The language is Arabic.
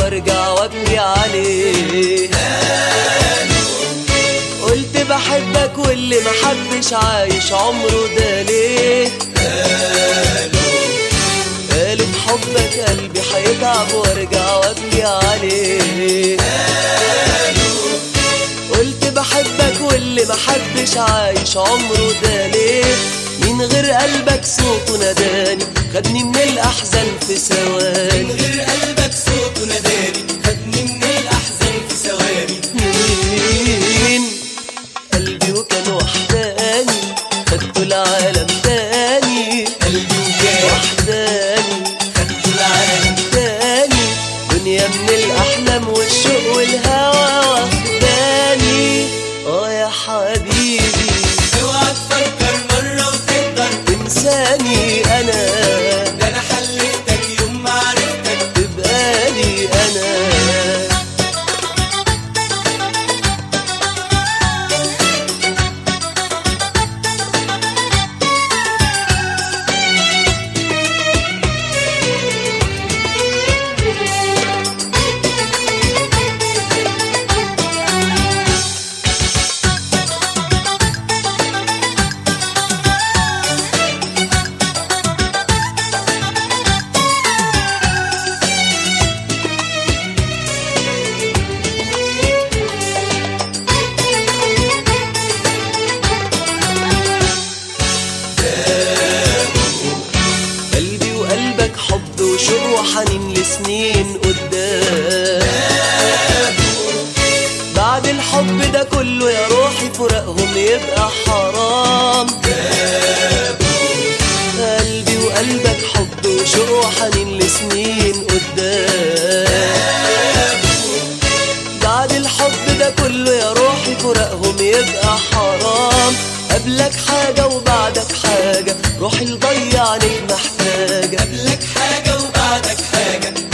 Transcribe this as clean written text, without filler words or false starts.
وارجع وابكي عليه. قلت بحبك واللي محبش عايش عمره ده ليه. قالوا بحبك قلبي هيتعب وارجع وابكي عليه. قلت بحبك واللي محبش عايش عمره ده ليه. من غير قلبك صوته ناداني خدني من الأحزان في ثواني. من غير قلبك صوته ناداني خدني من الأحزان في ثواني. مين قلبي وكان وحداني خدته العالم تاني. قلبي وكان وحداني خدته العالم تاني. دنيا من الأحلام والشوق والهوى واخداني. يا حبيبي اوعى تفكر مرة وتقدر تنساني أنا. ده أنا حلفتك يوم ما عرفتك تبقى لي أنا. قلبي وقلبك حب وشوق وحنين لسنين قدام. بعد الحب ده كله يا روحي فراقهم يبقى حرام. قلبي وقلبك حب وشوق وحنين لسنين قدام. بعد الحب ده كله يا روحي فراقهم يبقى حرام. قبلك حاجة وبعدك حاجة روحي الضيع عليك محتاجة. قبلك حاجة وبعدك حاجة